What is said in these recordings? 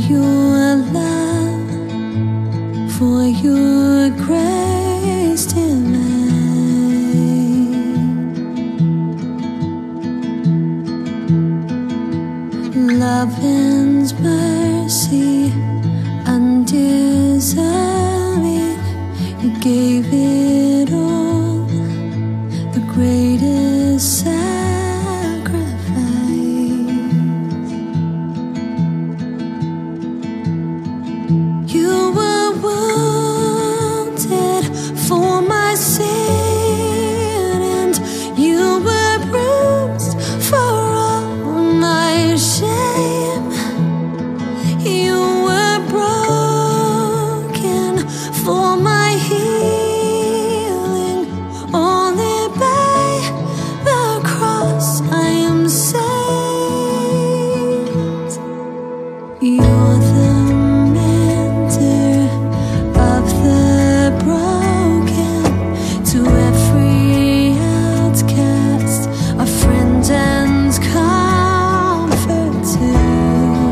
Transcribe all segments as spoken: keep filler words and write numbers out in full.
your love, for your grace divine. Love and mercy undeserving, you gave it all, the greatest sacrifice. You were wounded for my sin, and you were bruised for all my shame. You were broken for my healing. Only by the cross I am saved. You're the mender of the broken, to every outcast a friend and comfort too.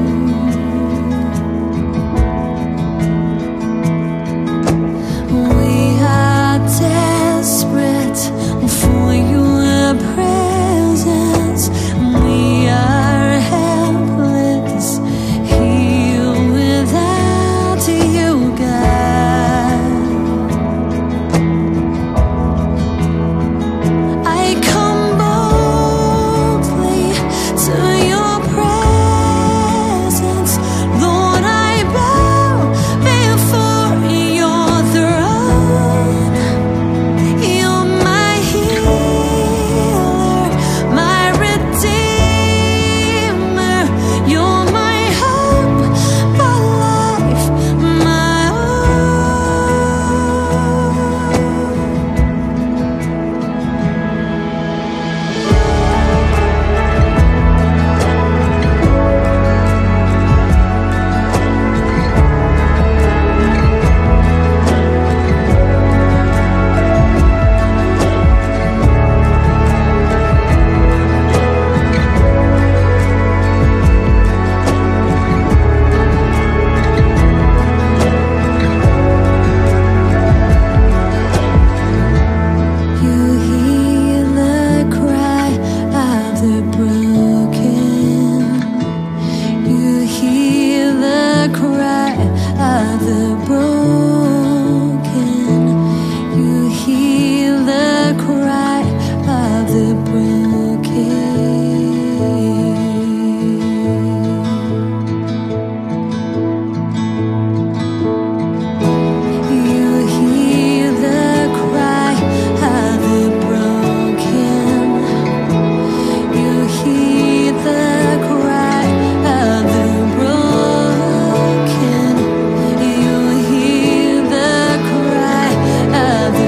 We are desperate for your presence. We are helpless here without you, God. I come boldly to your presence, Lord. I bow before your throne. You're my healer, my redeemer. You're my hope, my life, my You hear the cry of the broken. You hear the cry of the broken. You hear the cry of the broken. You hear the cry of the broken. You hear the cry of the broken. You hear the cry of the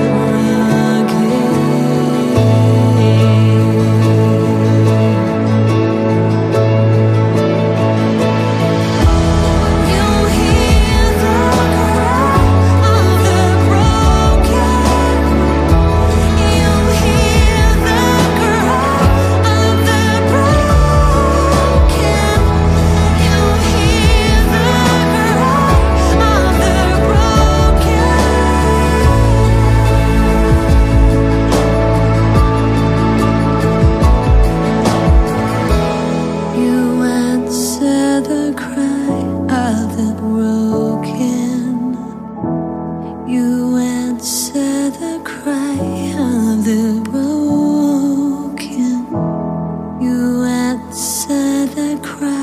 cry